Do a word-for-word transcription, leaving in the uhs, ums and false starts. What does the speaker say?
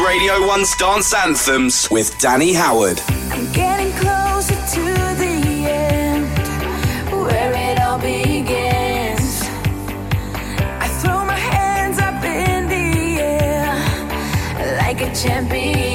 Radio one's Dance Anthems with Danny Howard. I'm getting closer to the end, where it all begins. I throw my hands up in the air like a champion.